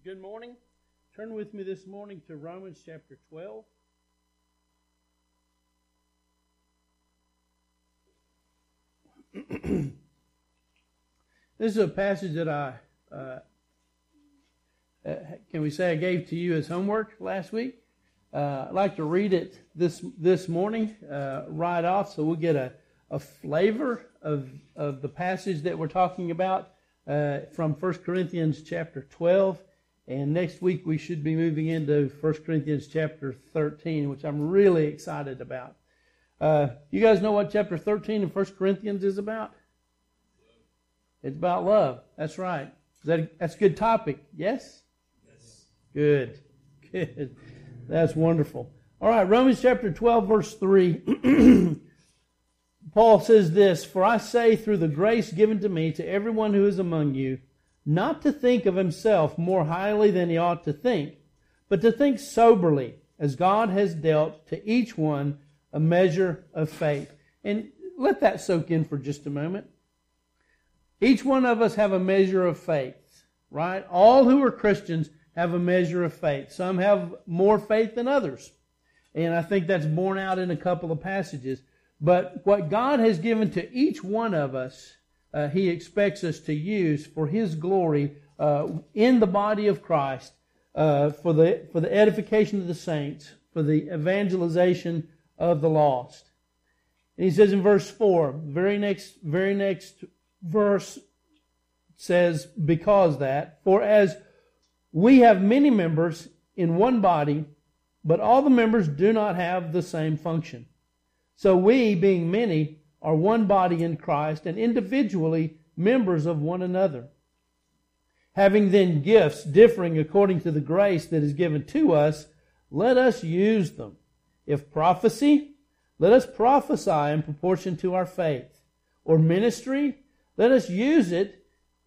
Good morning. Turn with me this morning to Romans chapter 12. This is a passage that I gave to you as homework last week. I'd like to read it this morning right off, so we'll get a flavor of the passage that we're talking about from 1 Corinthians chapter 12. And next week we should be moving into 1 Corinthians chapter 13, which I'm really excited about. You guys know what chapter 13 of 1 Corinthians is about? It's about love. That's right. That's a good topic. Yes? Yes. Good. That's wonderful. All right, Romans chapter 12, verse 3. Paul says this, "For I say through the grace given to me to everyone who is among you, not to think of himself more highly than he ought to think, but to think soberly, as God has dealt to each one a measure of faith." And let that soak in for just a moment. Each one of us have a measure of faith, right? All who are Christians have a measure of faith. Some have more faith than others. And I think that's borne out in a couple of passages. But what God has given to each one of us, He expects us to use for His glory in the body of Christ, for the edification of the saints, for the evangelization of the lost. And he says in verse 4, very next verse says, "Because that, for as we have many members in one body, but all the members do not have the same function. So we, being many, are one body in Christ, and individually members of one another. Having then gifts differing according to the grace that is given to us, let us use them. If prophecy, let us prophesy in proportion to our faith. Or ministry, let us use it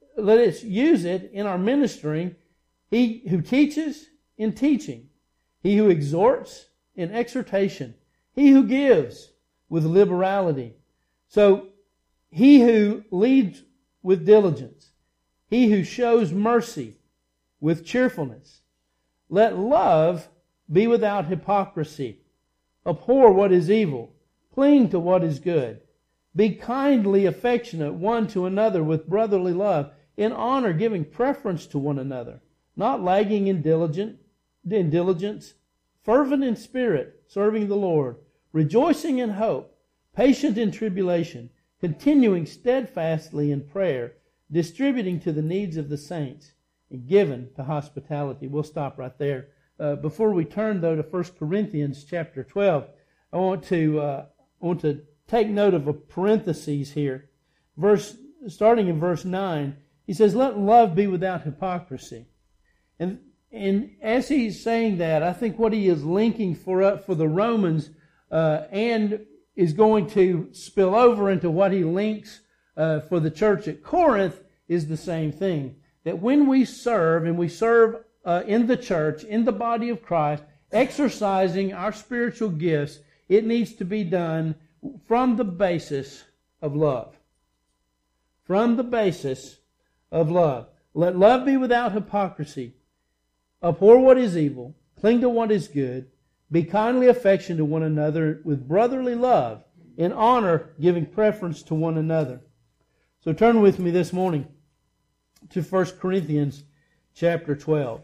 in our ministering. He who teaches, in teaching. He who exhorts, in exhortation. He who gives, with liberality. So he who leads with diligence. He who shows mercy with cheerfulness. Let love be without hypocrisy. Abhor what is evil. Cling to what is good. Be kindly affectionate one to another with brotherly love, in honor giving preference to one another, not lagging in diligence, fervent in spirit, serving the Lord, rejoicing in hope, patient in tribulation, continuing steadfastly in prayer, distributing to the needs of the saints, and given to hospitality." We'll stop right there. Before we turn, though, to 1 Corinthians chapter 12, I want to take note of a parenthesis here. Starting in verse 9, he says, "Let love be without hypocrisy." And as he's saying that, I think what he is linking for the Romans and is going to spill over into what he links for the church at Corinth is the same thing. That when we serve, and we serve in the church, in the body of Christ, exercising our spiritual gifts, it needs to be done from the basis of love. From the basis of love. Let love be without hypocrisy. Abhor what is evil. Cling to what is good. Be kindly affectionate to one another with brotherly love, in honor giving preference to one another. So turn with me this morning to 1 Corinthians chapter 12.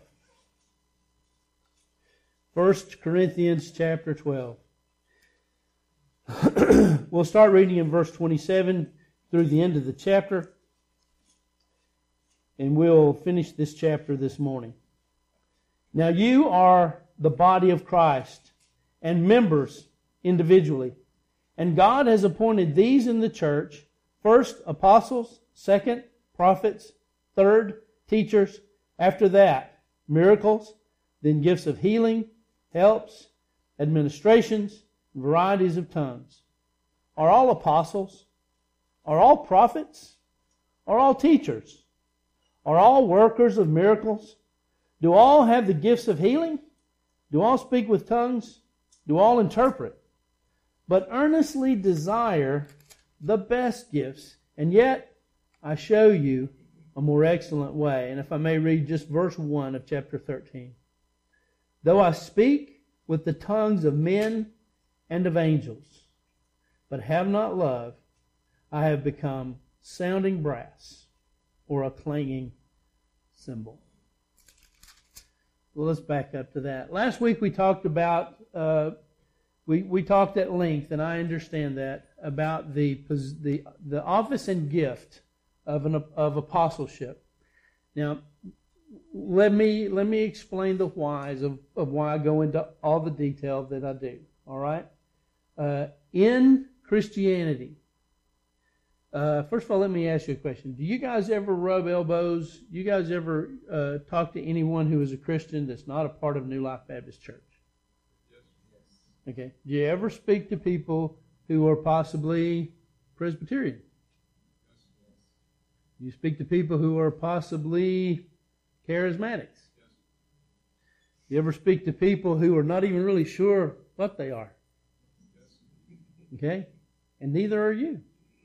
1 Corinthians chapter 12. We'll start reading in verse 27 through the end of the chapter, and we'll finish this chapter this morning. "Now you are the body of Christ, and members individually. And God has appointed these in the church, first apostles, second prophets, third teachers, after that miracles, then gifts of healing, helps, administrations, varieties of tongues. Are all apostles? Are all prophets? Are all teachers? Are all workers of miracles? Do all have the gifts of healing? Do all speak with tongues? Do all interpret? But earnestly desire the best gifts, and yet I show you a more excellent way. And if I may read just verse 1 of chapter 13. Though I speak with the tongues of men and of angels, but have not love, I have become sounding brass or a clanging cymbal. Well, let's back up to that. Last week we talked about, we talked at length, and I understand that, about the office and gift of apostleship. Now, let me explain the whys of why I go into all the detail that I do. All right? In Christianity, first of all, let me ask you a question. Do you guys ever rub elbows? You guys ever talk to anyone who is a Christian that's not a part of New Life Baptist Church? Yes. Okay. Do you ever speak to people who are possibly Presbyterian? Yes. You speak to people who are possibly charismatics? Yes. You ever speak to people who are not even really sure what they are? Yes. Okay? And neither are you.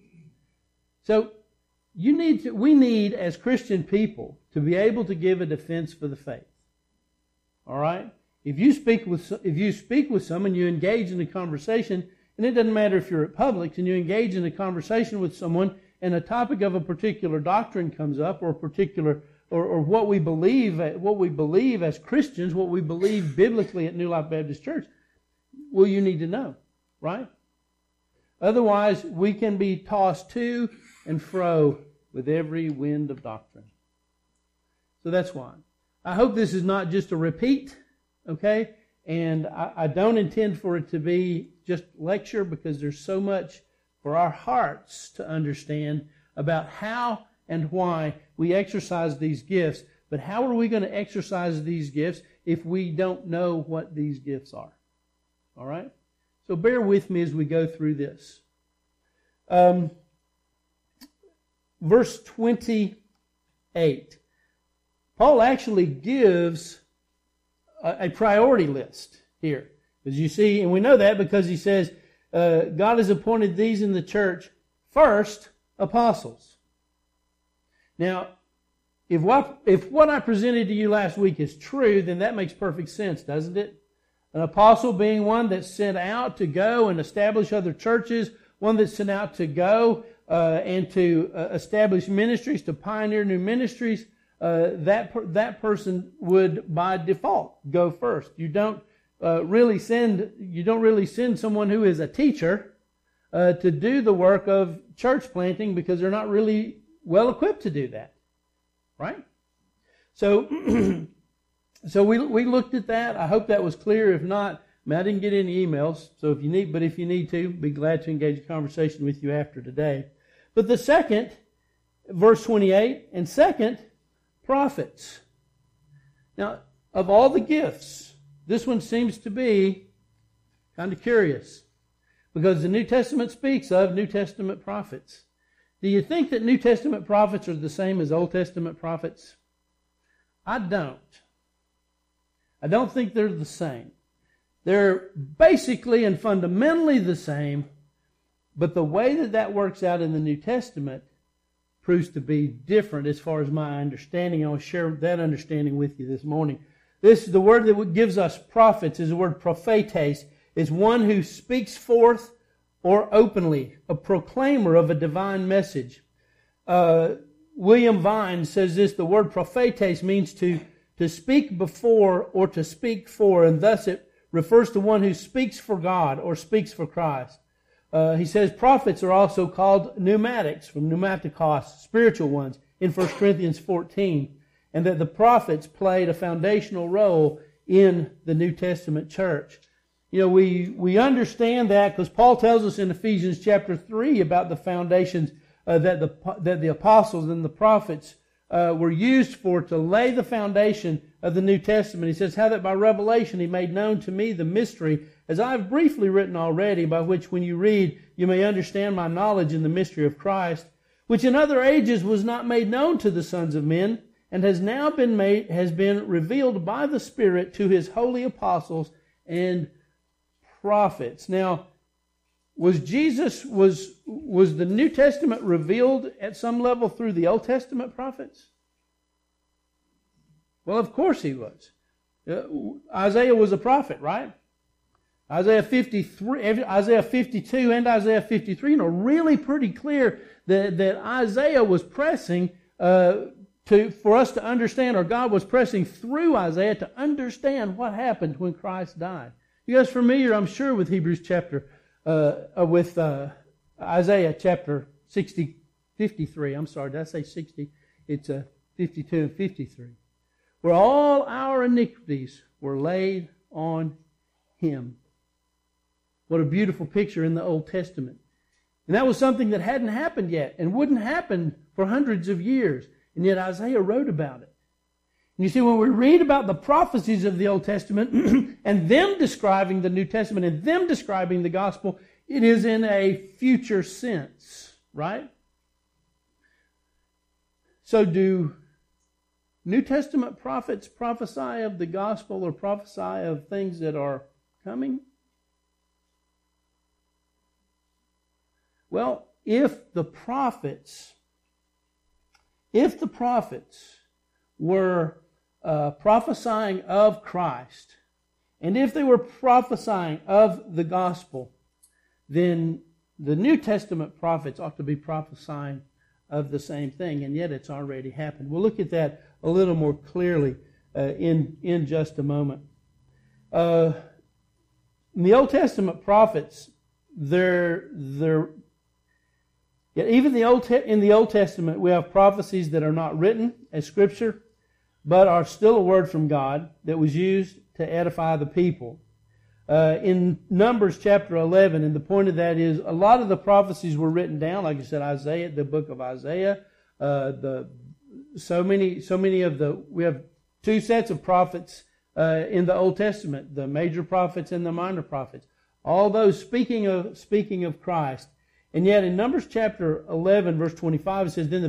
So we need as Christian people to be able to give a defense for the faith. All right? If you speak with someone, you engage in a conversation, and it doesn't matter if you're at Publix and you engage in a conversation with someone, and a topic of a particular doctrine comes up, or a particular or what we believe as Christians, what we believe biblically at New Life Baptist Church. Well, you need to know, right? Otherwise, we can be tossed to and fro with every wind of doctrine. So that's why. I hope this is not just a repeat, okay? And I don't intend for it to be just lecture, because there's so much for our hearts to understand about how and why we exercise these gifts. But how are we going to exercise these gifts if we don't know what these gifts are? All right? So bear with me as we go through this. Verse 28. Paul actually gives a priority list here. As you see, and we know that because he says, God has appointed these in the church first, apostles. Now, if what I presented to you last week is true, then that makes perfect sense, doesn't it? An apostle being one that's sent out to go and establish other churches, one that's sent out to go and to establish ministries, to pioneer new ministries. That person would by default go first. You don't really send someone who is a teacher to do the work of church planting, because they're not really well equipped to do that, right? So we looked at that. I hope that was clear. If not, I didn't get any emails. So if you need to, be glad to engage a conversation with you after today. But the second, verse 28, and second, prophets. Now, of all the gifts, this one seems to be kind of curious, because the New Testament speaks of New Testament prophets. Do you think that New Testament prophets are the same as Old Testament prophets? I don't. I don't think they're the same. They're basically and fundamentally the same, but the way that works out in the New Testament proves to be different as far as my understanding. I'll share that understanding with you this morning. The word that gives us prophets is the word prophetes. It's one who speaks forth or openly, a proclaimer of a divine message. William Vine says this: the word prophetes means to speak before or to speak for, and thus it refers to one who speaks for God or speaks for Christ. He says prophets are also called pneumatics, from pneumatikos, spiritual ones, in 1 Corinthians 14, and that the prophets played a foundational role in the New Testament church. You know, we understand that because Paul tells us in Ephesians chapter 3 about the foundations that the apostles and the prophets were used for, to lay the foundation of the New Testament. He says, how that by revelation he made known to me the mystery, as I have briefly written already, by which when you read you may understand my knowledge in the mystery of Christ, which in other ages was not made known to the sons of men, and has now been revealed by the Spirit to his holy apostles and prophets. Now, was the New Testament revealed at some level through the Old Testament prophets? Well, of course he was. Isaiah was a prophet, right? Isaiah 53, Isaiah 52 and Isaiah 53 are really pretty clear that Isaiah was pressing for us to understand, or God was pressing through Isaiah to understand what happened when Christ died. You guys familiar, I'm sure, with Isaiah chapter 53. I'm sorry, did I say 60? It's 52 and 53. Where all our iniquities were laid on Him. What a beautiful picture in the Old Testament. And that was something that hadn't happened yet and wouldn't happen for hundreds of years. And yet Isaiah wrote about it. And you see, when we read about the prophecies of the Old Testament and them describing the New Testament and them describing the gospel, it is in a future sense, right? So do New Testament prophets prophesy of the gospel or prophesy of things that are coming? Well, if the prophets were prophesying of Christ, and if they were prophesying of the gospel, then the New Testament prophets ought to be prophesying of the same thing, and yet it's already happened. We'll look at that a little more clearly in just a moment. In the Old Testament prophets, even in the Old Testament, we have prophecies that are not written as Scripture, but are still a word from God that was used to edify the people. In Numbers chapter 11, and the point of that is a lot of the prophecies were written down, like I said, Isaiah, the book of Isaiah. We have two sets of prophets in the Old Testament, the major prophets and the minor prophets. All those speaking of Christ. And yet in Numbers chapter 11, verse 25, it says, Then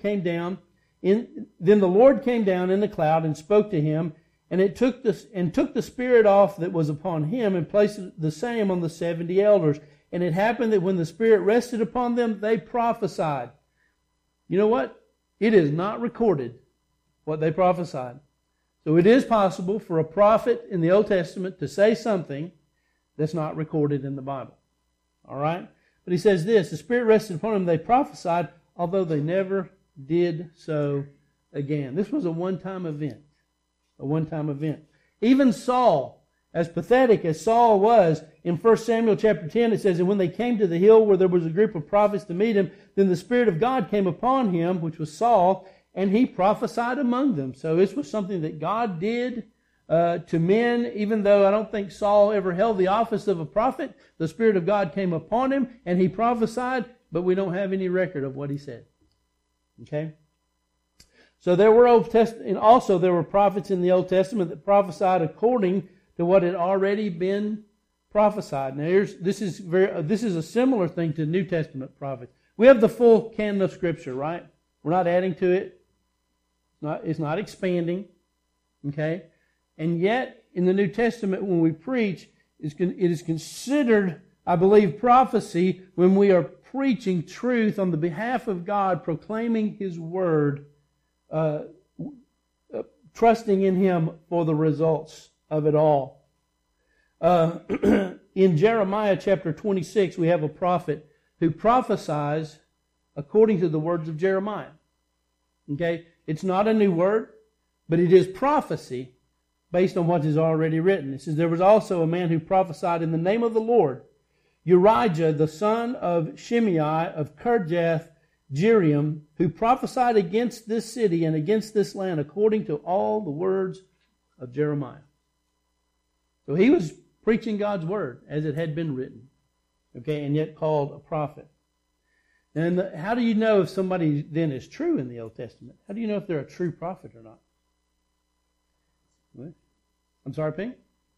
the Lord came down in the cloud and spoke to him, and took the spirit off that was upon him and placed the same on the 70 elders. And it happened that when the Spirit rested upon them, they prophesied. You know what? It is not recorded what they prophesied. So it is possible for a prophet in the Old Testament to say something that's not recorded in the Bible. All right? But he says this, the Spirit rested upon them, they prophesied, although they never did so again. This was a one-time event. A one-time event. Even Saul, as pathetic as Saul was, in 1 Samuel chapter 10, it says, And when they came to the hill where there was a group of prophets to meet him, then the Spirit of God came upon him, which was Saul, and he prophesied among them. So this was something that God did to men, even though I don't think Saul ever held the office of a prophet. The Spirit of God came upon him, and he prophesied, but we don't have any record of what he said. Okay? So there were there were prophets in the Old Testament that prophesied according to what had already been prophesied. Now this is a similar thing to New Testament prophets. We have the full canon of Scripture, right? We're not adding to it. It's not expanding. Okay? And yet, in the New Testament, when we preach, it is considered, I believe, prophecy when we are preaching truth on the behalf of God, proclaiming His Word, trusting in Him for the results of it all. In Jeremiah chapter 26, we have a prophet who prophesies according to the words of Jeremiah. Okay? It's not a new word, but it is prophecy based on what is already written. It says, There was also a man who prophesied in the name of the Lord, Urijah, the son of Shimei of Kirjath Jearim, who prophesied against this city and against this land according to all the words of Jeremiah. So he was preaching God's word as it had been written, okay, and yet called a prophet. And how do you know if somebody then is true in the Old Testament? How do you know if they're a true prophet or not? What? I'm sorry, Pink?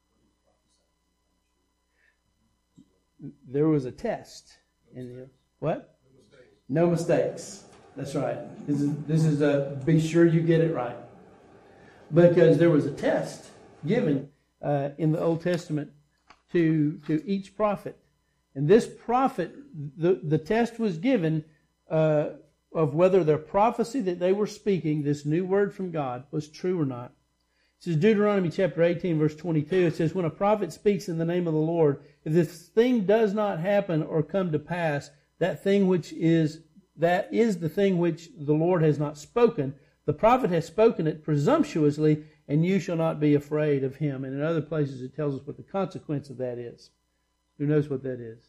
There was a test in the what? No mistakes. That's right. This is be sure you get it right, because there was a test given in the Old Testament to each prophet, And this prophet, the test was given of whether their prophecy that they were speaking, this new word from God, was true or not. It says Deuteronomy chapter 18, verse 22, it says, when a prophet speaks in the name of the Lord, if this thing does not happen or come to pass, that is the thing which the Lord has not spoken. The prophet has spoken it presumptuously, and you shall not be afraid of him. And in other places it tells us what the consequence of that is. Who knows what that is?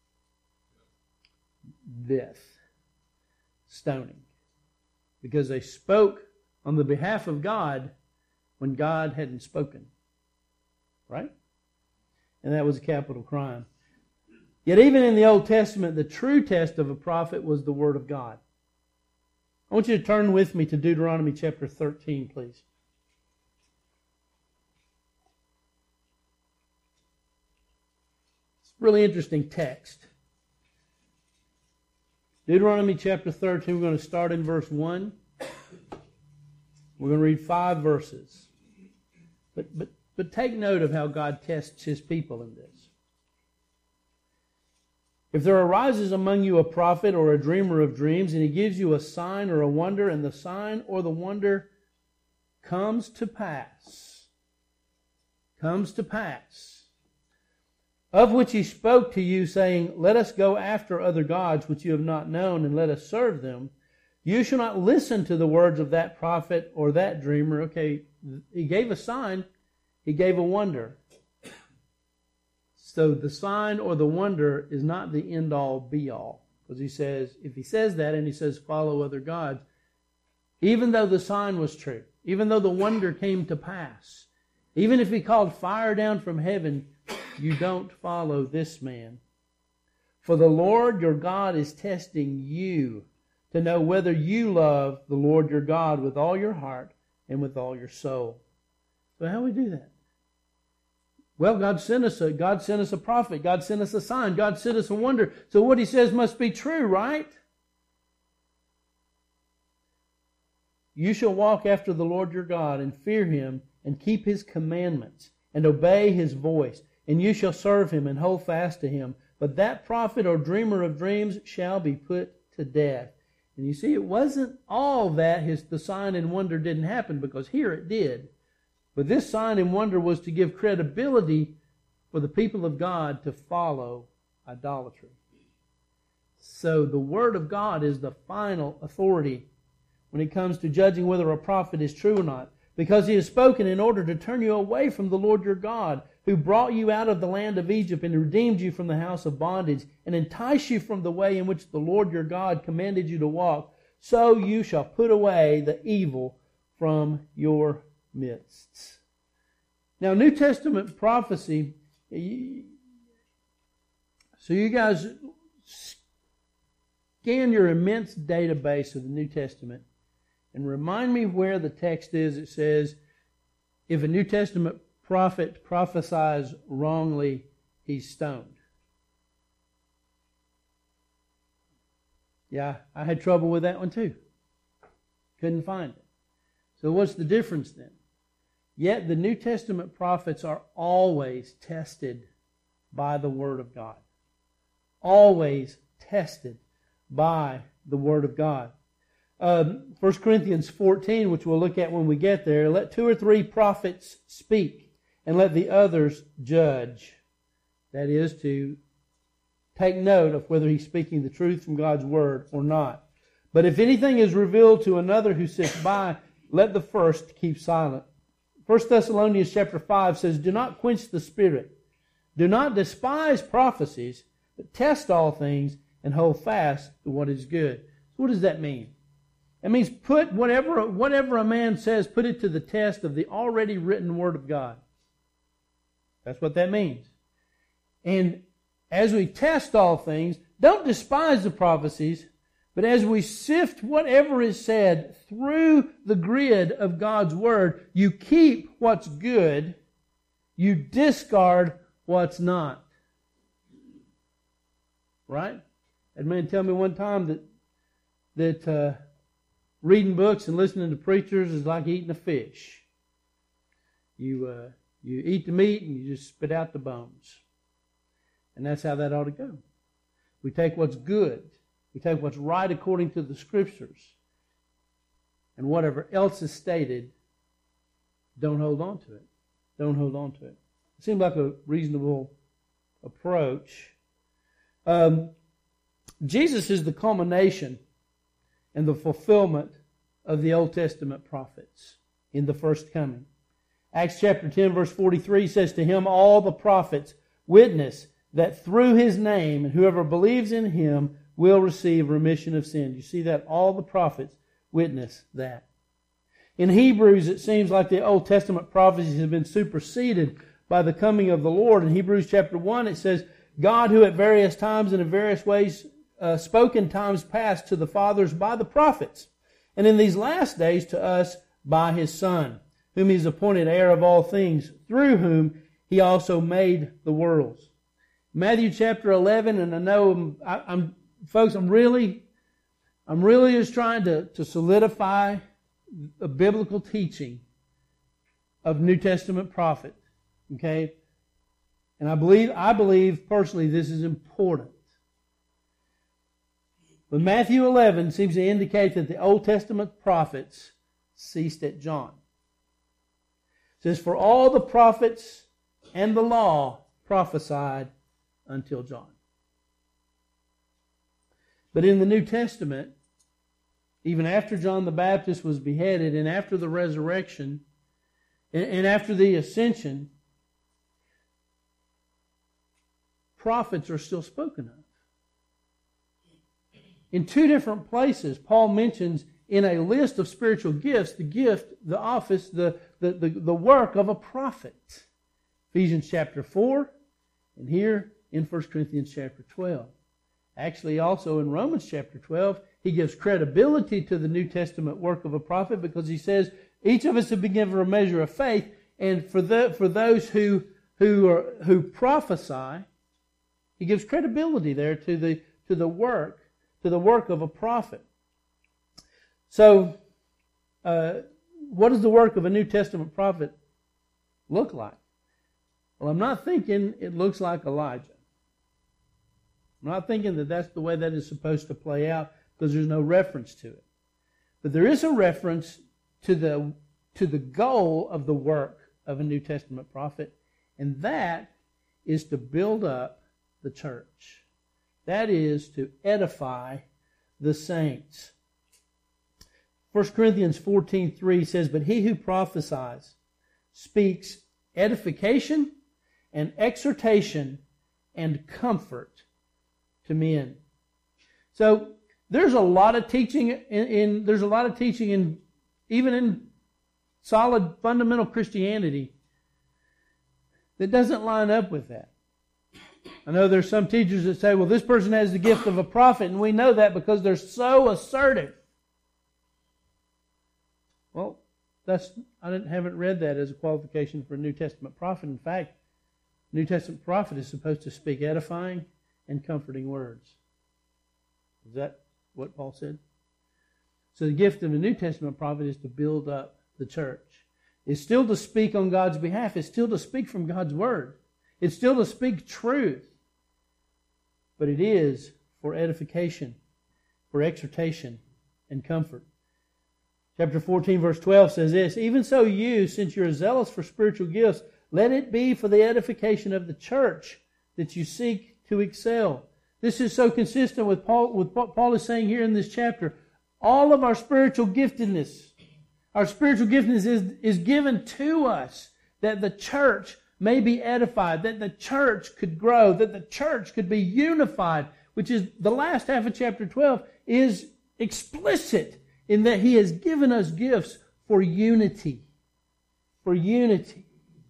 Death. Stoning. Because they spoke on the behalf of God when God hadn't spoken. Right? And that was a capital crime. Yet even in the Old Testament, the true test of a prophet was the Word of God. I want you to turn with me to Deuteronomy chapter 13, please. It's a really interesting text. Deuteronomy chapter 13, we're going to start in verse 1. We're going to read 5 verses. But take note of how God tests His people in this. If there arises among you a prophet or a dreamer of dreams, and he gives you a sign or a wonder, and the sign or the wonder comes to pass, of which he spoke to you, saying, let us go after other gods which you have not known, and let us serve them, you shall not listen to the words of that prophet or that dreamer. Okay, he gave a sign, he gave a wonder. So the sign or the wonder is not the end-all, be-all. Because he says, if he says that and he says follow other gods, even though the sign was true, even though the wonder came to pass, even if he called fire down from heaven, you don't follow this man. For the Lord your God is testing you to know whether you love the Lord your God with all your heart and with all your soul. So how do we do that? Well, God sent us a prophet. God sent us a sign. God sent us a wonder. So what He says must be true, right? You shall walk after the Lord your God and fear Him and keep His commandments and obey His voice. And you shall serve Him and hold fast to Him. But that prophet or dreamer of dreams shall be put to death. And you see, it wasn't all that the sign and wonder didn't happen, because here it did. But this sign and wonder was to give credibility for the people of God to follow idolatry. So the Word of God is the final authority when it comes to judging whether a prophet is true or not, because he has spoken in order to turn you away from the Lord your God, who brought you out of the land of Egypt and redeemed you from the house of bondage, and entice you from the way in which the Lord your God commanded you to walk. So you shall put away the evil from your midst. Now, New Testament prophecy, so you guys scan your immense database of the New Testament and remind me where the text is. It says, if a New Testament prophet prophesies wrongly, he's stoned. Yeah, I had trouble with that one too. Couldn't find it. So what's the difference then? Yet the New Testament prophets are always tested by the Word of God. Always tested by the Word of God. 1 Corinthians 14, which we'll look at when we get there, let 2 or 3 prophets speak, and let the others judge. That is, to take note of whether he's speaking the truth from God's Word or not. But if anything is revealed to another who sits by, let the first keep silent. 1 Thessalonians chapter 5 says, do not quench the Spirit. Do not despise prophecies, but test all things and hold fast to what is good. So what does that mean? It means put whatever a man says, put it to the test of the already written Word of God. That's what that means. And as we test all things, don't despise the prophecies, but as we sift whatever is said through the grid of God's Word, you keep what's good, you discard what's not. Right? That man told me one time that reading books and listening to preachers is like eating a fish. You eat the meat and you just spit out the bones. And that's how that ought to go. We take what's good. We take what's right according to the Scriptures. And whatever else is stated, don't hold on to it. Don't hold on to it. It seems like a reasonable approach. Jesus is the culmination and the fulfillment of the Old Testament prophets in the first coming. Acts chapter 10 verse 43 says, "To him all the prophets witness that through his name, and whoever believes in him will receive remission of sins." You see that? All the prophets witness that. In Hebrews, it seems like the Old Testament prophecies have been superseded by the coming of the Lord. In Hebrews chapter 1, it says, "God who at various times and in various ways spoke in times past to the fathers by the prophets, and in these last days to us by his Son, whom he has appointed heir of all things, through whom he also made the worlds." Matthew chapter 11, and I know I'm really just trying to solidify a biblical teaching of New Testament prophet. Okay? And I believe personally this is important. But Matthew 11 seems to indicate that the Old Testament prophets ceased at John. It says, "For all the prophets and the law prophesied until John." But in the New Testament, even after John the Baptist was beheaded, and after the resurrection, and after the ascension, prophets are still spoken of. In two different places, Paul mentions in a list of spiritual gifts the gift, the office, the work of a prophet. Ephesians chapter 4, and here in 1 Corinthians chapter 12. Actually, also in Romans chapter 12, he gives credibility to the New Testament work of a prophet because he says each of us have been given a measure of faith, and for those who prophesy, he gives credibility there to the work of a prophet. So, what does the work of a New Testament prophet look like? Well, I'm not thinking it looks like Elijah. I'm not thinking that that's the way that is supposed to play out because there's no reference to it. But there is a reference to the goal of the work of a New Testament prophet, and that is to build up the church. That is to edify the saints. 1 Corinthians 14:3 says, "But he who prophesies speaks edification and exhortation and comfort to men." So there's a lot of teaching even in solid fundamental Christianity that doesn't line up with that. I know there's some teachers that say, well, this person has the gift of a prophet, and we know that because they're so assertive. Well, I haven't read that as a qualification for a New Testament prophet. In fact, New Testament prophet is supposed to speak edifying and comforting words. Is that what Paul said? So the gift of a New Testament prophet is to build up the church. It's still to speak on God's behalf. It's still to speak from God's word. It's still to speak truth. But it is for edification, for exhortation, and comfort. Chapter 14, verse 12 says this, "Even so you, since you are zealous for spiritual gifts, let it be for the edification of the church that you seek to excel." This is so consistent with what Paul is saying here in this chapter. All of our spiritual giftedness is given to us that the church may be edified, that the church could grow, that the church could be unified, which is the last half of chapter 12 is explicit in that he has given us gifts for unity. For unity.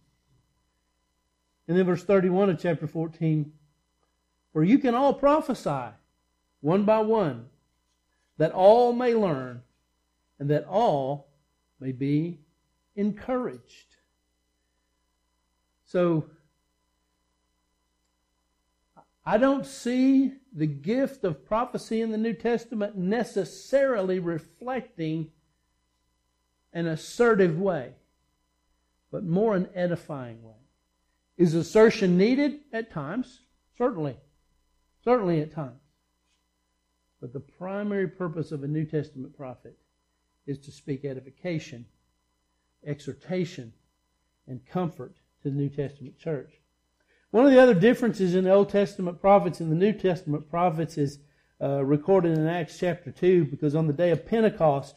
And then verse 31 of chapter 14, "For you can all prophesy, one by one, that all may learn, and that all may be encouraged." So, I don't see the gift of prophecy in the New Testament necessarily reflecting an assertive way, but more an edifying way. Is assertion needed? At times. Certainly. Certainly at times. But the primary purpose of a New Testament prophet is to speak edification, exhortation, and comfort to the New Testament church. One of the other differences in the Old Testament prophets and the New Testament prophets is recorded in Acts chapter 2, because on the day of Pentecost,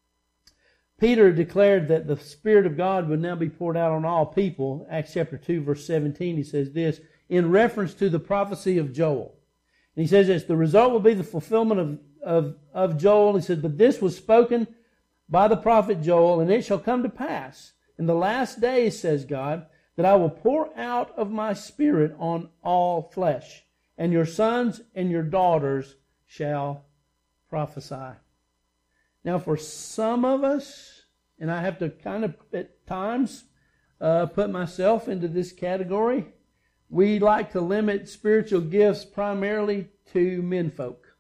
Peter declared that the Spirit of God would now be poured out on all people. Acts chapter 2, verse 17, he says this, in reference to the prophecy of Joel. And he says this, the result will be the fulfillment of Joel. He says, but this was spoken by the prophet Joel, and it shall come to pass in the last days, says God, that I will pour out of my Spirit on all flesh, and your sons and your daughters shall prophesy. Now, for some of us, and I have to kind of at times put myself into this category, we like to limit spiritual gifts primarily to menfolk.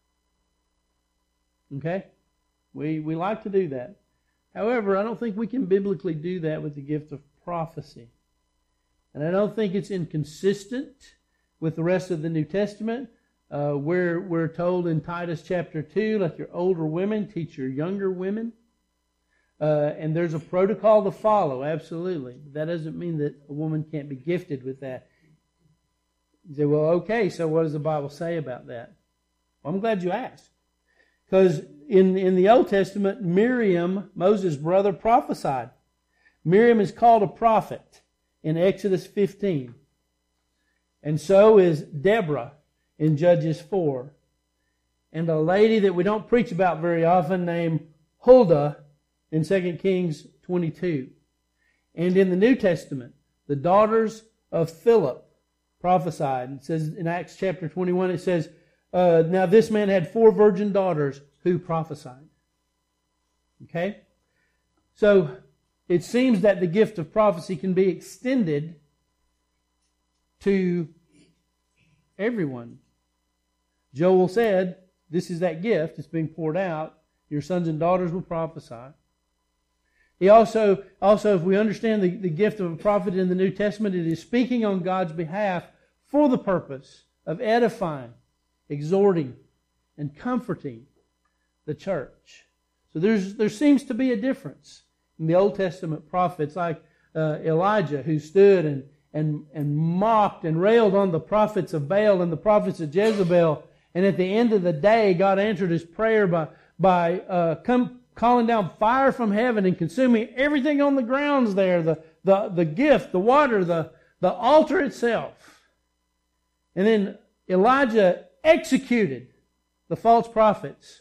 Okay? We like to do that. However, I don't think we can biblically do that with the gift of prophecy. And I don't think it's inconsistent with the rest of the New Testament. We're told in Titus chapter 2, let your older women teach your younger women. And there's a protocol to follow, absolutely. That doesn't mean that a woman can't be gifted with that. You say, well, okay, so what does the Bible say about that? Well, I'm glad you asked. Because in the Old Testament, Miriam, Moses' brother, prophesied. Miriam is called a prophet in Exodus 15. And so is Deborah in Judges 4. And a lady that we don't preach about very often named Huldah in 2 Kings 22. And in the New Testament, the daughters of Philip prophesied. It says in Acts chapter 21, it says, now this man had 4 virgin daughters who prophesied. Okay? So it seems that the gift of prophecy can be extended to everyone. Joel said, this is that gift. It's being poured out. Your sons and daughters will prophesy. He also, if we understand the gift of a prophet in the New Testament, it is speaking on God's behalf for the purpose of edifying, exhorting, and comforting the church. So there seems to be a difference in the Old Testament prophets, like Elijah, who stood and mocked and railed on the prophets of Baal and the prophets of Jezebel. And at the end of the day, God answered his prayer by calling down fire from heaven and consuming everything on the grounds there, the gift, the water, the altar itself. And then Elijah executed the false prophets.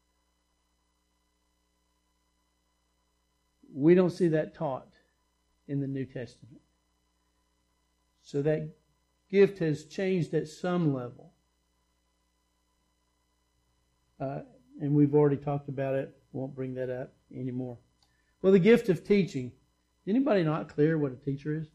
We don't see that taught in the New Testament. So that gift has changed at some level. And we've already talked about it. Won't bring that up anymore. Well, the gift of teaching. Is anybody not clear what a teacher is?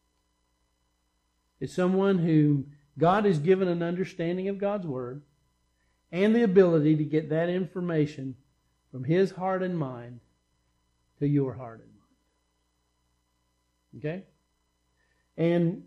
It's someone who God has given an understanding of God's Word and the ability to get that information from His heart and mind to your heart and mind. Okay? And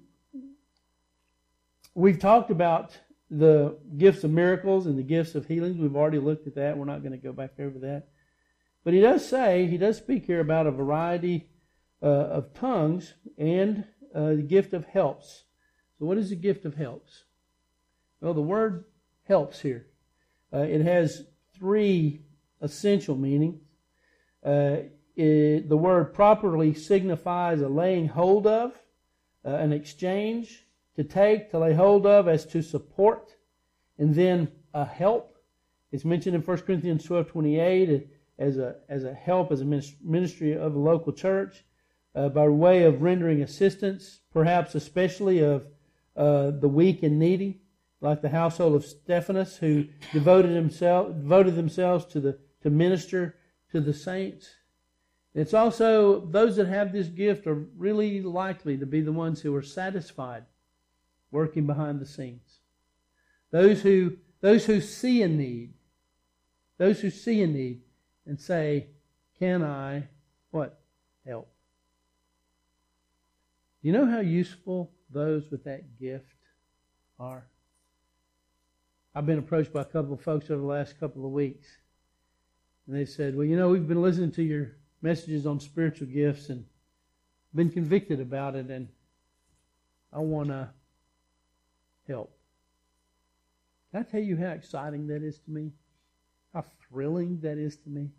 we've talked about the gifts of miracles and the gifts of healings. We've already looked at that. We're not going to go back over that. But he does speak here about a variety of tongues and the gift of helps. So what is the gift of helps? Well, the word helps here. It has 3 essential meanings. The word properly signifies a laying hold of, an exchange, to take, to lay hold of, as to support, and then a help. It's mentioned in 1 Corinthians 12:28 as a help, as a ministry of a local church, by way of rendering assistance, perhaps especially of the weak and needy, like the household of Stephanus, who devoted themselves to minister to the saints. It's also those that have this gift are really likely to be the ones who are satisfied working behind the scenes. Those who see a need. Those who see a need and say, can I, what? Help. Do you know how useful those with that gift are. I've been approached by a couple of folks over the last couple of weeks. And they said, well, we've been listening to your messages on spiritual gifts and been convicted about it, and I want to help. Can I tell you how exciting that is to me? How thrilling that is to me?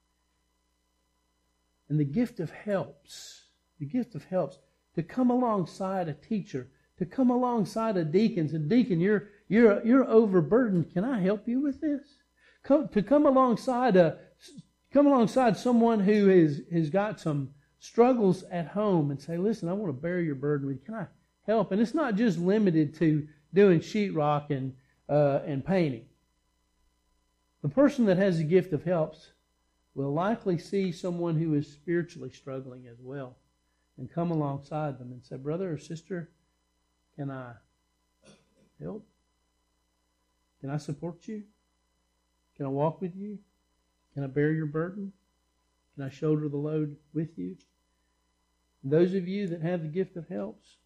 And the gift of helps, to come alongside a teacher, to come alongside a deacon, and deacon, you're overburdened. Can I help you with this? To come alongside someone who has got some struggles at home and say, listen, I want to bear your burden with you. Can I help? And it's not just limited to doing sheetrock and painting. The person that has the gift of helps will likely see someone who is spiritually struggling as well and come alongside them and say, brother or sister, can I help? Can I support you? Can I walk with you? Can I bear your burden? Can I shoulder the load with you? And those of you that have the gift of helps,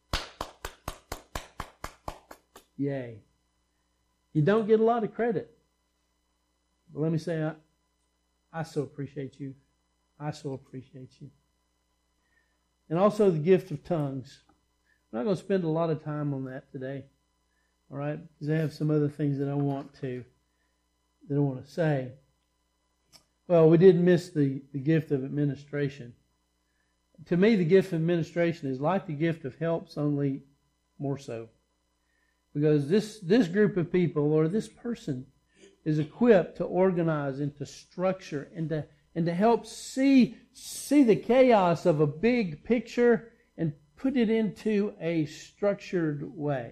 yay. You don't get a lot of credit. But let me say, I so appreciate you. I so appreciate you. And also the gift of tongues. I'm not going to spend a lot of time on that today. All right? Because I have some other things that I want to say. Well, we did miss the gift of administration. To me, the gift of administration is like the gift of helps, only more so. Because this group of people, or this person, is equipped to organize and to structure and to help see the chaos of a big picture and put it into a structured way.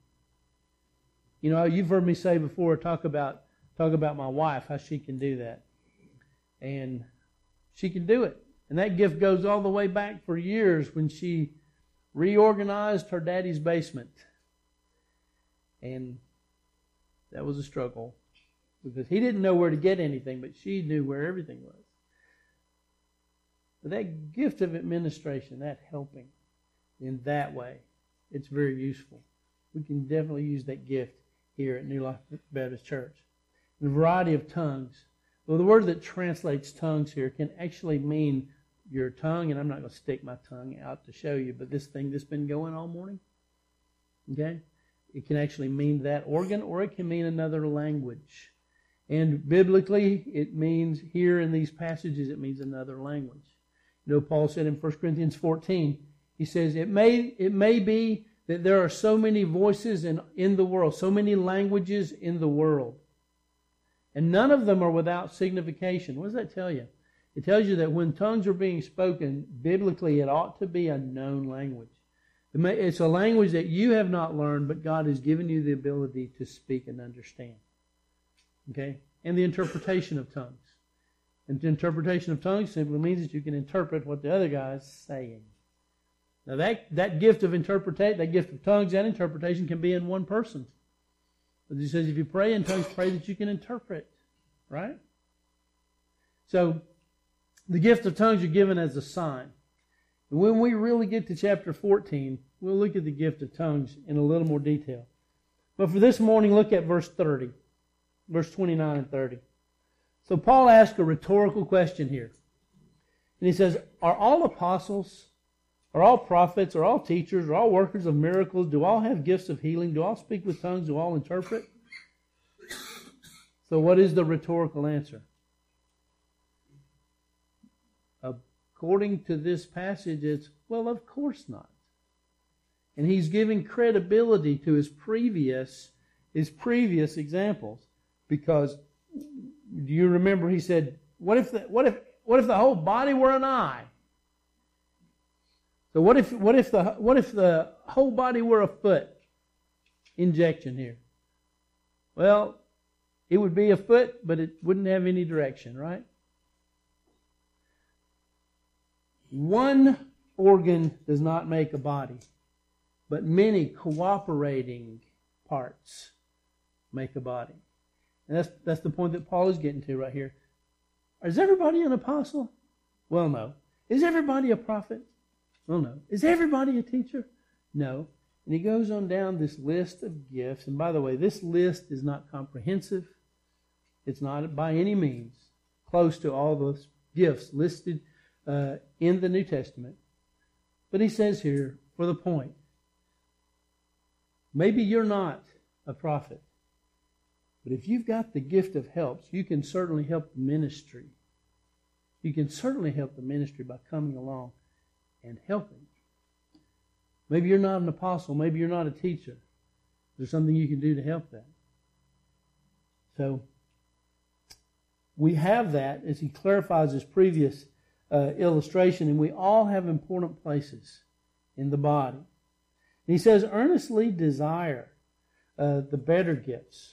You've heard me say before, talk about my wife, how she can do that. And she can do it. And that gift goes all the way back for years when she reorganized her daddy's basement. And that was a struggle because he didn't know where to get anything, but she knew where everything was. But that gift of administration, that helping in that way, it's very useful. We can definitely use that gift here at New Life Baptist Church. The variety of tongues. Well, the word that translates tongues here can actually mean your tongue, and I'm not going to stick my tongue out to show you, but this thing that's been going all morning, okay? It can actually mean that organ, or it can mean another language. And biblically, it means, here in these passages, it means another language. Paul said in 1 Corinthians 14, he says, it may be that there are so many voices in the world, so many languages in the world, and none of them are without signification. What does that tell you? It tells you that when tongues are being spoken, biblically, it ought to be a known language. It's a language that you have not learned, but God has given you the ability to speak and understand. Okay? And the interpretation of tongues. And the interpretation of tongues simply means that you can interpret what the other guy is saying. Now that gift of interpretation, that gift of tongues and interpretation can be in one person. But he says if you pray in tongues, pray that you can interpret. Right? So, the gift of tongues are given as a sign. And when we really get to chapter 14, we'll look at the gift of tongues in a little more detail. But for this morning, look at verse 30. Verse 29 and 30. So Paul asks a rhetorical question here. And he says, are all apostles, are all prophets, are all teachers, are all workers of miracles? Do all have gifts of healing? Do all speak with tongues? Do all interpret? So what is the rhetorical answer? According to this passage, it's, well, of course not. And he's giving credibility to his previous examples. Because, do you remember he said, what if the whole body were an eye? So what if the whole body were a foot? Injection here. Well, it would be a foot, but it wouldn't have any direction, right? One organ does not make a body, but many cooperating parts make a body. And that's the point that Paul is getting to right here. Is everybody an apostle? Well, no. Is everybody a prophet? Well, no. Is everybody a teacher? No. And he goes on down this list of gifts. And by the way, this list is not comprehensive. It's not by any means close to all those gifts listed in the New Testament. But he says here, for the point, maybe you're not a prophet, but if you've got the gift of helps, you can certainly help the ministry. You can certainly help the ministry by coming along and helping. Maybe you're not an apostle. Maybe you're not a teacher. There's something you can do to help that. So we have that as he clarifies his previous illustration, and we all have important places in the body. And he says, earnestly desire the better gifts.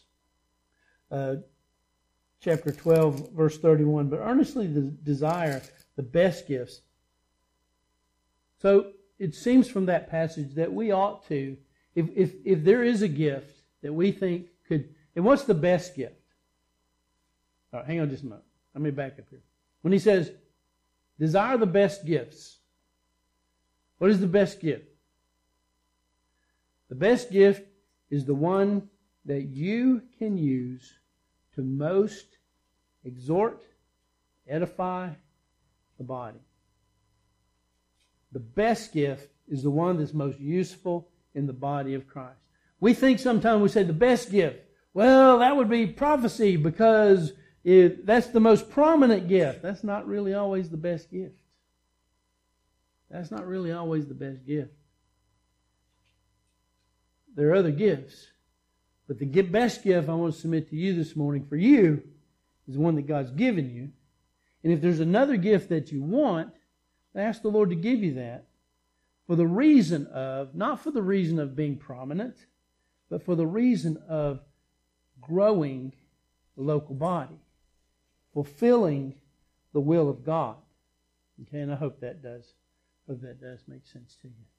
Chapter 12, verse 31, but earnestly desire the best gifts. So it seems from that passage that we ought to, if there is a gift that we think could, and what's the best gift? All right, hang on just a moment. Let me back up here. When he says, desire the best gifts, what is the best gift? The best gift is the one that you can use to most exhort, edify the body. The best gift is the one that's most useful in the body of Christ. We think sometimes we say the best gift. Well, that would be prophecy because that's the most prominent gift. That's not really always the best gift. That's not really always the best gift. There are other gifts. But the best gift I want to submit to you this morning for you is the one that God's given you. And if there's another gift that you want, ask the Lord to give you that for the reason of, not for the reason of being prominent, but for the reason of growing the local body, fulfilling the will of God. Okay, and I hope that does make sense to you.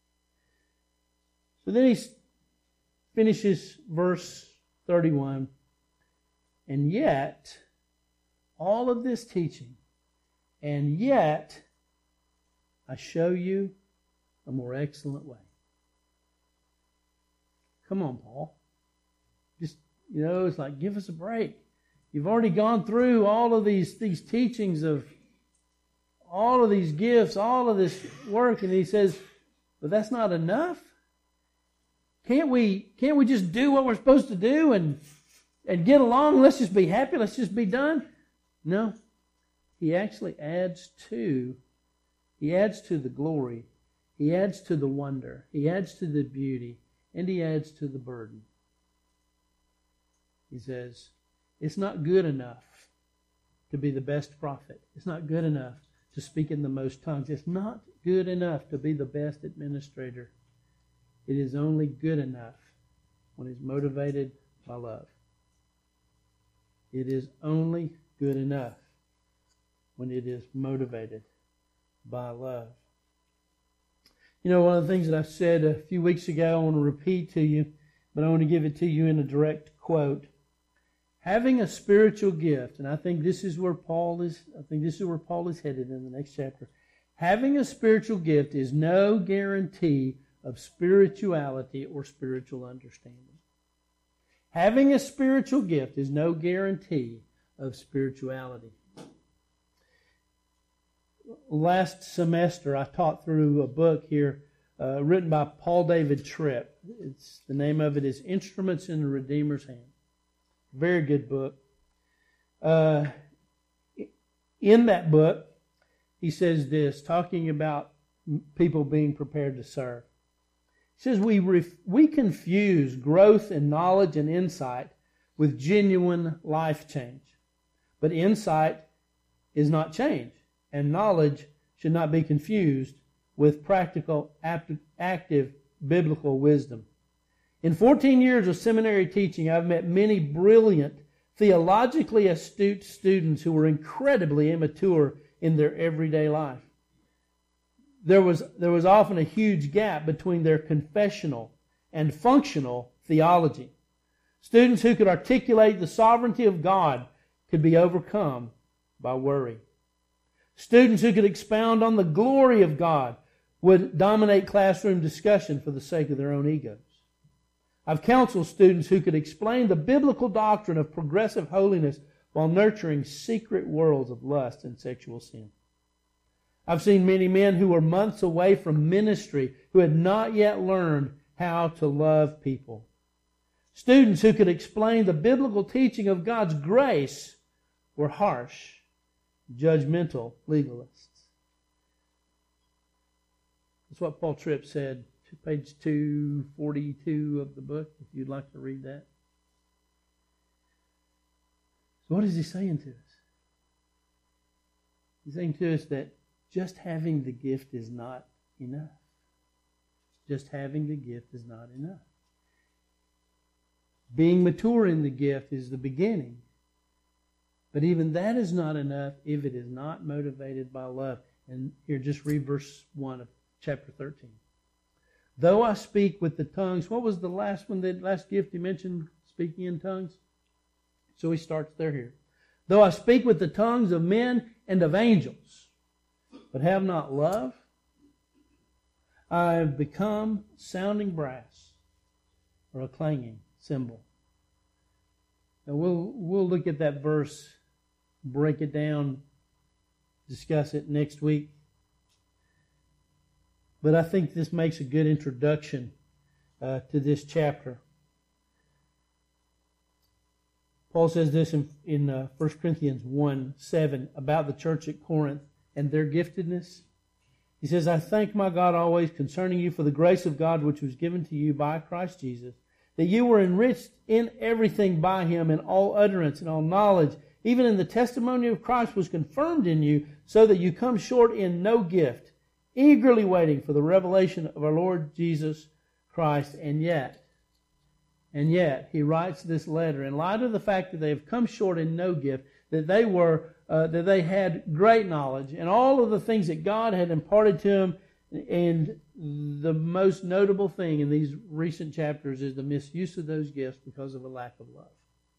So then he finishes verse 31. And yet, all of this teaching, and yet, I show you a more excellent way. Come on, Paul. Just, it's like, give us a break. You've already gone through all of these teachings of all of these gifts, all of this work, and he says, but that's not enough? Can't we just do what we're supposed to do and get along? Let's just be happy. Let's just be done. No. He actually adds to the glory. He adds to the wonder. He adds to the beauty. And he adds to the burden. He says, it's not good enough to be the best prophet. It's not good enough to speak in the most tongues. It's not good enough to be the best administrator. It is only good enough when it's motivated by love. It is only good enough when it is motivated by love. One of the things that I said a few weeks ago, I want to repeat to you, but I want to give it to you in a direct quote. Having a spiritual gift, and I think this is where Paul is headed in the next chapter. Having a spiritual gift is no guarantee of spirituality or spiritual understanding. Having a spiritual gift is no guarantee of spirituality. Last semester, I taught through a book here written by Paul David Tripp. The name of it is Instruments in the Redeemer's Hand. Very good book. In that book, he says this, talking about people being prepared to serve. He says, we confuse growth in knowledge and insight with genuine life change. But insight is not change, and knowledge should not be confused with practical, active biblical wisdom. In 14 years of seminary teaching, I've met many brilliant, theologically astute students who were incredibly immature in their everyday life. There was often a huge gap between their confessional and functional theology. Students who could articulate the sovereignty of God could be overcome by worry. Students who could expound on the glory of God would dominate classroom discussion for the sake of their own egos. I've counseled students who could explain the biblical doctrine of progressive holiness while nurturing secret worlds of lust and sexual sin. I've seen many men who were months away from ministry who had not yet learned how to love people. Students who could explain the biblical teaching of God's grace were harsh, judgmental legalists. That's what Paul Tripp said, page 242 of the book, if you'd like to read that. So what is he saying to us? He's saying to us that just having the gift is not enough. Just having the gift is not enough. Being mature in the gift is the beginning. But even that is not enough if it is not motivated by love. And here, just read verse 1 of chapter 13. Though I speak with the tongues, what was the last one, the last gift he mentioned, speaking in tongues? So he starts there here. Though I speak with the tongues of men and of angels, but have not love, I have become sounding brass or a clanging cymbal. Now we'll look at that verse, break it down, discuss it next week. But I think this makes a good introduction to this chapter. Paul says this in 1 Corinthians 1:7 about the church at Corinth and their giftedness. He says, I thank my God always concerning you for the grace of God which was given to you by Christ Jesus, that you were enriched in everything by Him, in all utterance and all knowledge, even in the testimony of Christ was confirmed in you, so that you come short in no gift, eagerly waiting for the revelation of our Lord Jesus Christ. And yet, he writes this letter in light of the fact that they have come short in no gift, that they had great knowledge, and all of the things that God had imparted to them. And the most notable thing in these recent chapters is the misuse of those gifts because of a lack of love.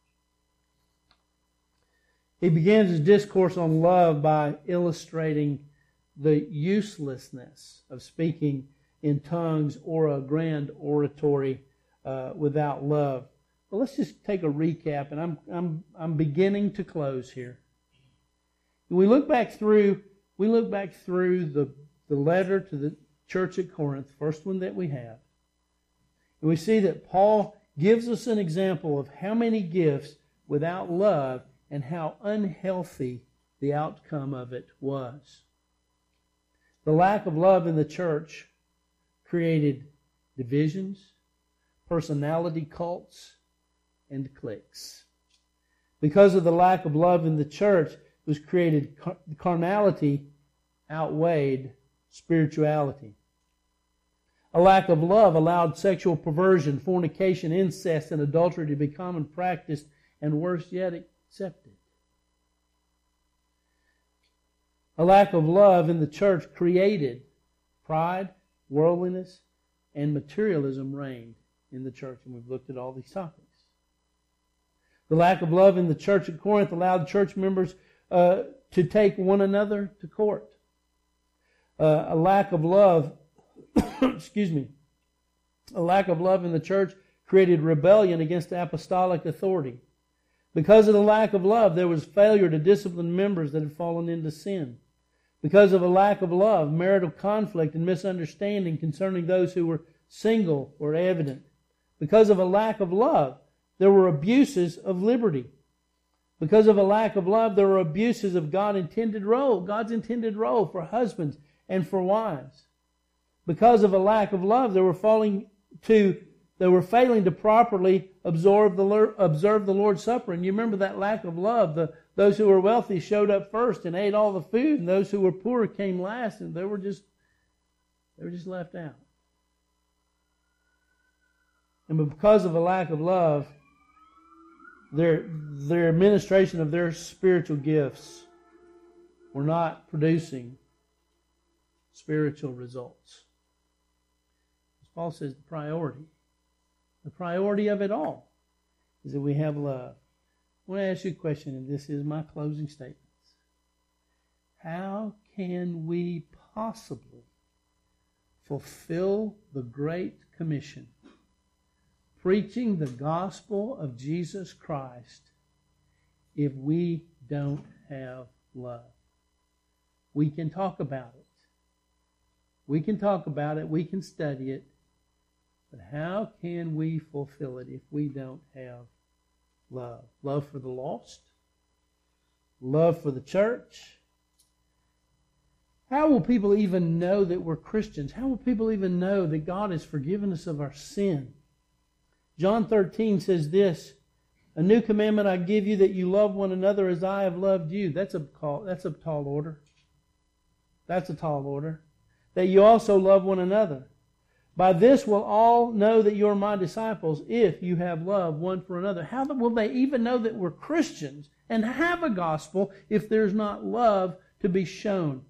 He begins his discourse on love by illustrating the uselessness of speaking in tongues or a grand oratory without love. Well, let's just take a recap, and I'm beginning to close here. We look back through the letter to the church at Corinth, first one that we have, and we see that Paul gives us an example of how many gifts without love and how unhealthy the outcome of it was. The lack of love in the church created divisions, personality cults, and cliques. Because of the lack of love in the church, was created carnality outweighed spirituality. A lack of love allowed sexual perversion, fornication, incest, and adultery to be common practice, and worse yet, accepted. A lack of love in the church created pride, worldliness, and materialism reigned in the church, and we've looked at all these topics. The lack of love in the church at Corinth allowed church members to take one another to court. A lack of love, a lack of love in the church created rebellion against apostolic authority. Because of the lack of love, there was failure to discipline members that had fallen into sin. Because of a lack of love, marital conflict and misunderstanding concerning those who were single were evident. Because of a lack of love, there were abuses of liberty. Because of a lack of love, there were abuses of God's intended role for husbands and for wives. Because of a lack of love, they were failing to properly observe the Lord's Supper. And you remember that lack of love. Those who were wealthy showed up first and ate all the food, and those who were poor came last, and they were just left out. And because of a lack of love, their administration of their spiritual gifts were not producing spiritual results. As Paul says, the priority of it all is that we have love. I want to ask you a question, and this is my closing statements. How can we possibly fulfill the Great Commission, preaching the gospel of Jesus Christ, if we don't have love? We can talk about it. We can talk about it. We can study it. But how can we fulfill it if we don't have love? Love for the lost? Love for the church? How will people even know that we're Christians? How will people even know that God has forgiven us of our sin? John 13 says this, "A new commandment I give you, that you love one another as I have loved you." That's a tall order. That's a tall order. "That you also love one another. By this will all know that you are my disciples, if you have love one for another." How will they even know that we're Christians and have a gospel if there's not love to be shown?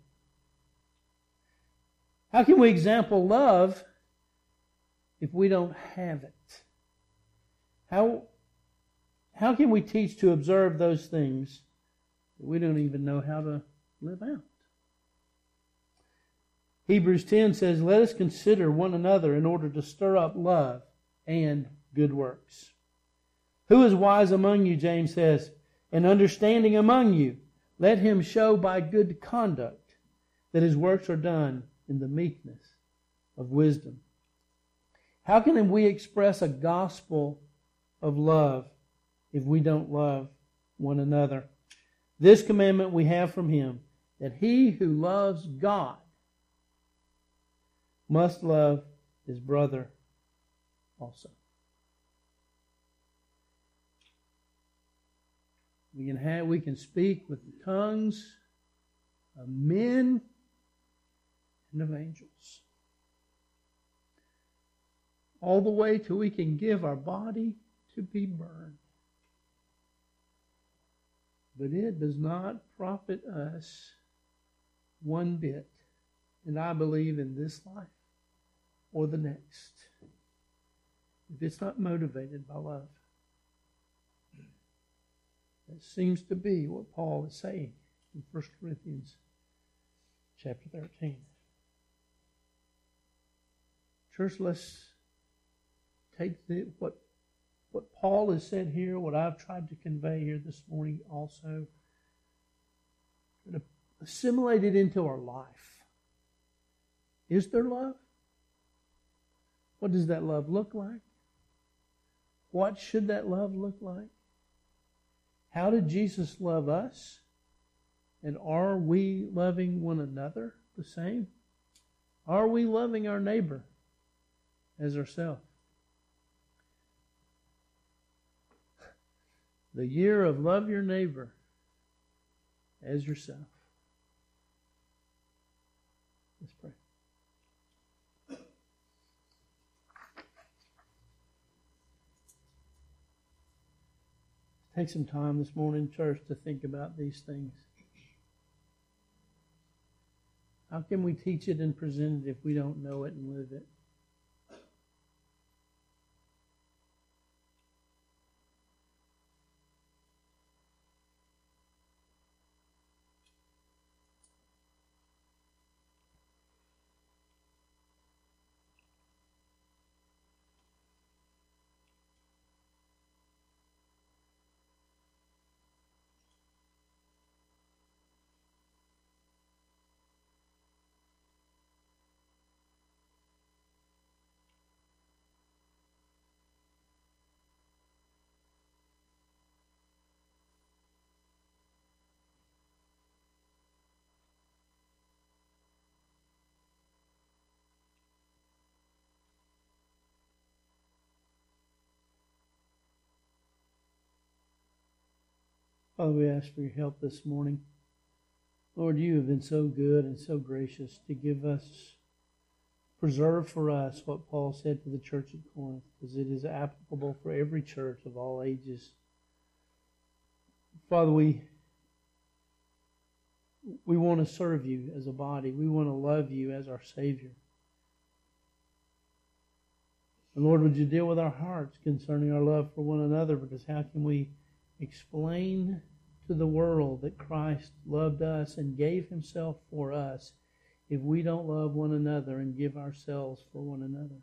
How can we example love if we don't have it? How can we teach to observe those things that we don't even know how to live out? Hebrews 10 says, "Let us consider one another in order to stir up love and good works." "Who is wise among you," James says, "and understanding among you? Let him show by good conduct that his works are done in the meekness of wisdom." How can we express a gospel of love if we don't love one another? This commandment we have from him, that he who loves God must love his brother also. We can speak with the tongues of men and of angels, all the way till we can give our body to be burned. But it does not profit us one bit, and I believe in this life or the next, if it's not motivated by love. That seems to be what Paul is saying in 1 Corinthians chapter 13. Church, let's take what Paul has said here, what I've tried to convey here this morning also, and assimilate it into our life. Is there love? What does that love look like? What should that love look like? How did Jesus love us? And are we loving one another the same? Are we loving our neighbor as ourselves? The year of love your neighbor as yourself. Let's pray. Take some time this morning, church, to think about these things. How can we teach it and present it if we don't know it and live it? Father, we ask for your help this morning. Lord, you have been so good and so gracious to give us, preserve for us what Paul said to the church at Corinth, because it is applicable for every church of all ages. Father, we want to serve you as a body. We want to love you as our Savior. And Lord, would you deal with our hearts concerning our love for one another, because how can we explain to the world that Christ loved us and gave himself for us if we don't love one another and give ourselves for one another.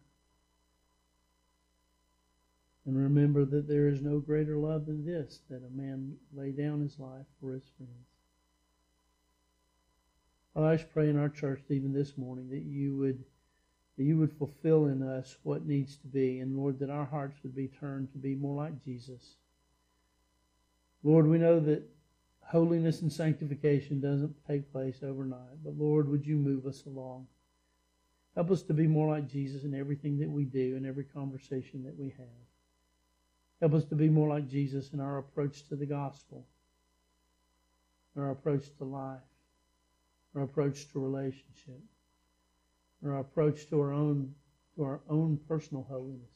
And remember that there is no greater love than this, that a man lay down his life for his friends. I just pray in our church even this morning that you would fulfill in us what needs to be, and Lord, that our hearts would be turned to be more like Jesus. Lord, we know that holiness and sanctification doesn't take place overnight, but Lord, would you move us along? Help us to be more like Jesus in everything that we do, in every conversation that we have. Help us to be more like Jesus in our approach to the gospel, our approach to life, our approach to relationship, our approach to our own personal holiness.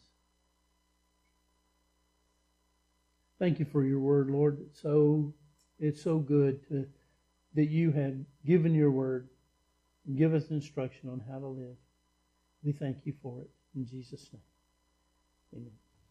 Thank you for your word, Lord. It's so good that you have given your word and give us instruction on how to live. We thank you for it. In Jesus' name, amen.